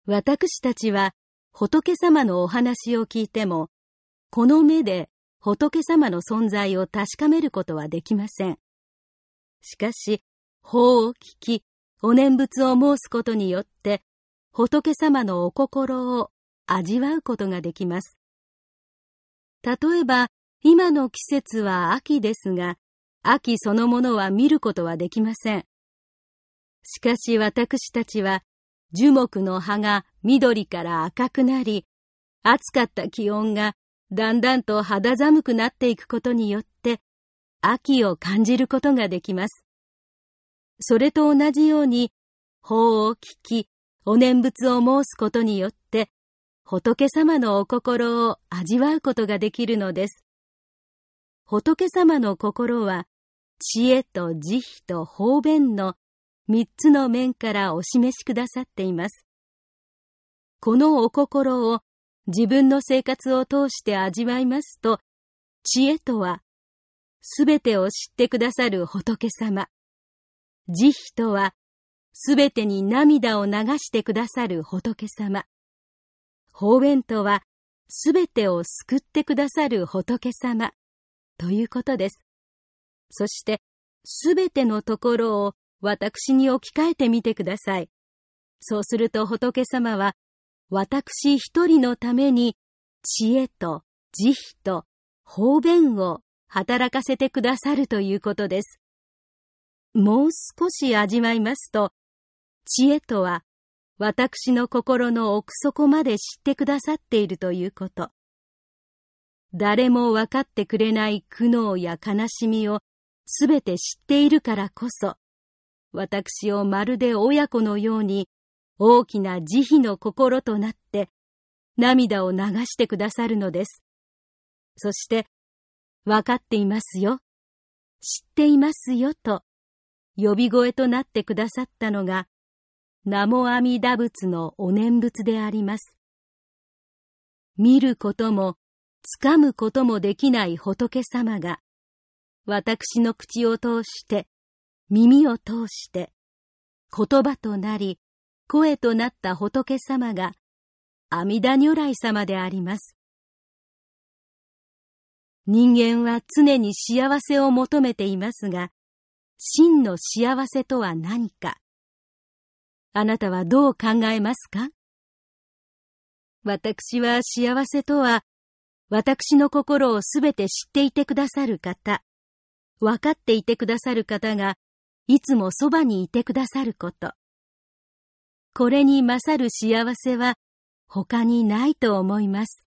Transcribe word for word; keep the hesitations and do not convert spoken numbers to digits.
私たちは仏様のお話を聞いても、この目で仏様の存在を確かめることはできません。しかし、法を聞き、お念仏を申すことによって、仏様のお心を味わうことができます。例えば、今の季節は秋ですが、秋そのものは見ることはできません。しかし私たちは、樹木の葉が緑から赤くなり、暑かった気温がだんだんと肌寒くなっていくことによって、秋を感じることができます。それと同じように、法を聞き、お念仏を申すことによって、仏様のお心を味わうことができるのです。仏様の心は、知恵と慈悲と方便の三つの面からお示しくださっています。このお心を自分の生活を通して味わいますと、知恵とは、すべてを知ってくださる仏様。慈悲とは、すべてに涙を流してくださる仏様。方便とは、すべてを救ってくださる仏様。ということです。そして、すべてのところを私に置き換えてみてください。そうすると仏様は、私一人のために知恵と慈悲と方便を働かせてくださるということです。もう少し味わいますと、知恵とは私の心の奥底まで知ってくださっているということ。誰も分かってくれない苦悩や悲しみをすべて知っているからこそ、私をまるで親子のように大きな慈悲の心となって涙を流してくださるのです。そして、分かっていますよ、知っていますよと呼び声となってくださったのが、南無阿弥陀仏のお念仏であります。見ることも、つかむこともできない仏様が、私の口を通して、耳を通して、言葉となり、声となった仏様が、阿弥陀如来様であります。人間は常に幸せを求めていますが、真の幸せとは何か。あなたはどう考えますか？私は幸せとは、私の心をすべて知っていてくださる方、分かっていてくださる方が、いつもそばにいてくださること。これに勝る幸せは他にないと思います。